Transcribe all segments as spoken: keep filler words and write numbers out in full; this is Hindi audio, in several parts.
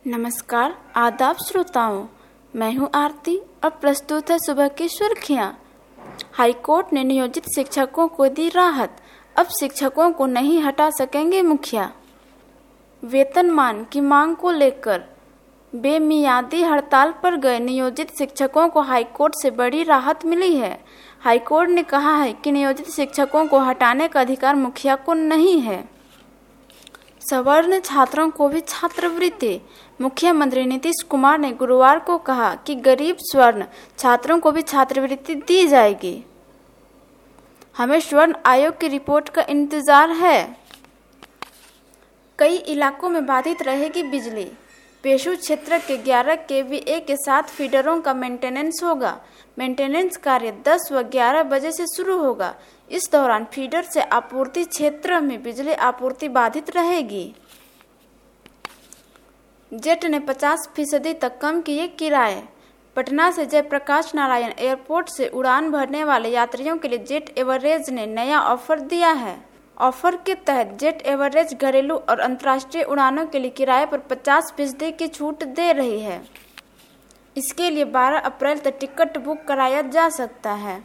नमस्कार आदाब श्रोताओं, मैं हूं आरती और प्रस्तुत है सुबह की सुर्खियां। हाईकोर्ट ने नियोजित शिक्षकों को दी राहत, अब शिक्षकों को नहीं हटा सकेंगे मुखिया। वेतनमान की मांग को लेकर बेमियादी हड़ताल पर गए नियोजित शिक्षकों को हाईकोर्ट से बड़ी राहत मिली है। हाईकोर्ट ने कहा है कि नियोजित शिक्षकों को हटाने का अधिकार मुखिया को नहीं है। सवर्ण छात्रों को भी छात्रवृत्ति। मुख्यमंत्री नीतीश कुमार ने गुरुवार को कहा कि गरीब स्वर्ण छात्रों को भी छात्रवृत्ति दी जाएगी। हमें स्वर्ण आयोग की रिपोर्ट का इंतजार है। कई इलाकों में बाधित रहेगी बिजली। पेशु क्षेत्र के ग्यारह केवीए के साथ फीडरों का मेंटेनेंस होगा। मेंटेनेंस कार्य दस व ग्यारह बजे से शुरू होगा। इस दौरान फीडर से आपूर्ति क्षेत्र में बिजली आपूर्ति बाधित रहेगी। जेट ने पचास फीसदी तक कम किए किराए। पटना से जयप्रकाश नारायण एयरपोर्ट से उड़ान भरने वाले यात्रियों के लिए जेट एवरेज ने नया ऑफर दिया है। ऑफर के तहत जेट एवरेज घरेलू और अंतर्राष्ट्रीय उड़ानों के लिए किराए पर पचास फीसदी की छूट दे रही है। इसके लिए बारह अप्रैल तक टिकट बुक कराया जा सकता है।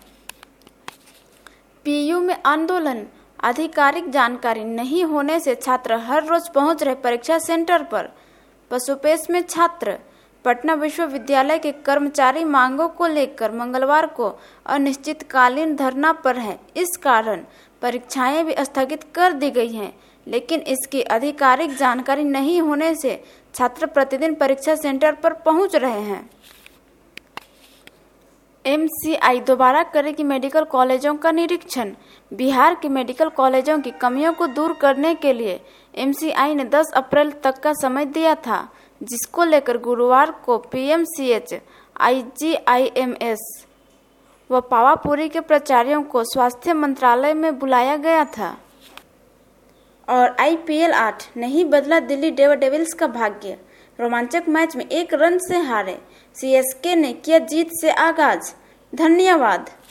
पीयू में आंदोलन। आधिकारिक जानकारी नहीं होने से छात्र हर रोज पहुंच रहे परीक्षा सेंटर पर। पशुपेश में छात्र। पटना विश्वविद्यालय के कर्मचारी मांगों को लेकर मंगलवार को अनिश्चितकालीन धरना पर हैं। इस कारण परीक्षाएं भी स्थगित कर दी गई हैं, लेकिन इसकी आधिकारिक जानकारी नहीं होने से छात्र प्रतिदिन परीक्षा सेंटर पर पहुंच रहे हैं। एमसीआई दोबारा करेगी मेडिकल कॉलेजों का निरीक्षण। बिहार के मेडिकल कॉलेजों की कमियों को दूर करने के लिए एमसीआई ने दस अप्रैल तक का समय दिया था, जिसको लेकर गुरुवार को पीएमसीएच, आईजीआईएमएस व पावापुरी के प्राचार्यों को स्वास्थ्य मंत्रालय में बुलाया गया था। और आईपीएल आठ नहीं बदला दिल्ली डेयरडेविल्स का भाग्य। रोमांचक मैच में एक रन से हारे। सीएसके ने किया जीत से आगाज। धन्यवाद।